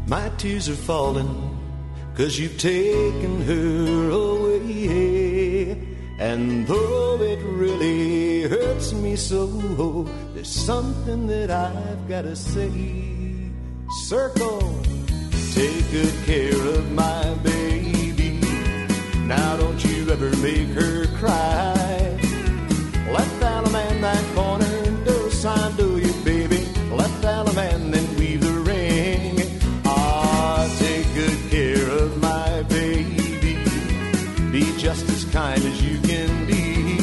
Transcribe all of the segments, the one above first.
My tears are falling, 'cause you've taken her away. And though it really hurts me so, there's something that I've got to say. Circle, take good care of my baby. Now don't you ever make her cry. Left Allemande that corner, do sign, do you, baby? Left Allemande, then weave the ring. Take good care of my baby. Be just as kind as you can be.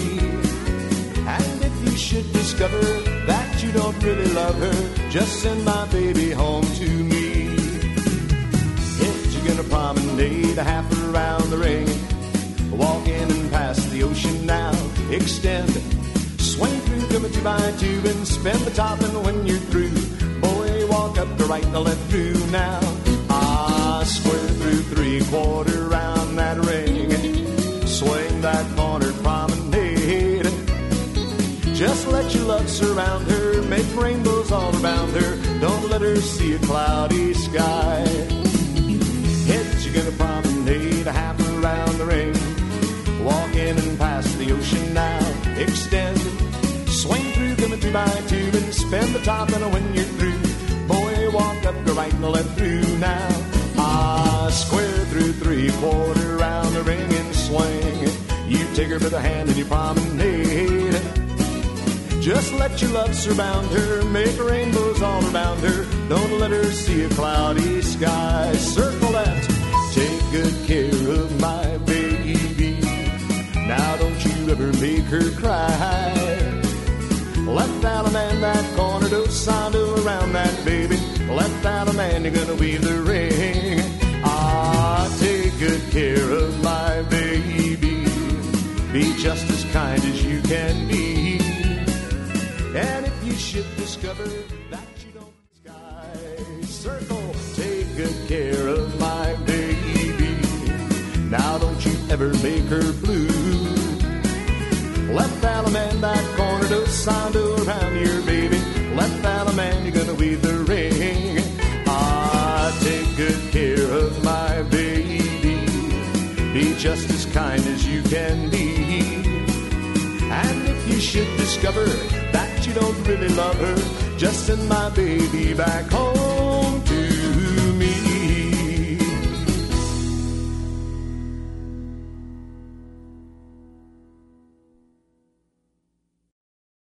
And if you should discover that you don't really love her, just send my baby home to me. If you're gonna promenade half around the ring, walk in and pass the ocean now. Extend, swing through, come a 2 by 2 and spin the top. And when you're through, boy, walk up the right, the left through now. Square through 3/4 round that ring. Swing that corner promenade. Just let your love surround her. Make rainbows all around her. Don't let her see a cloudy sky. Head, you're gonna promenade half around the ring. Walk in and pass the ocean now. Extend, swing through, come a 2 by 2 and spin the top. And when you're through, boy, walk up the right and the left through now. Square through 3/4 round the ring and swing. You take her by the hand and you promenade. Just let your love surround her. Make rainbows all around her. Don't let her see a cloudy sky. Circle that. Take good care of my baby. Now don't you ever make her cry. Left Allemande that corner, do sign, do around that baby. Left Allemande, you're gonna weave the ring. Take good care of my baby. Be just as kind as you can be. And if you should discover that you don't sky, circle, take good care of my baby. Now don't you ever make her blue. Left Allemande that corner, do sign, do around your baby. Left Allemande, you're gonna weave the ring. Take good care of my baby. Be just as kind as you can be. And if you should discover that you don't really love her, just send my baby back home.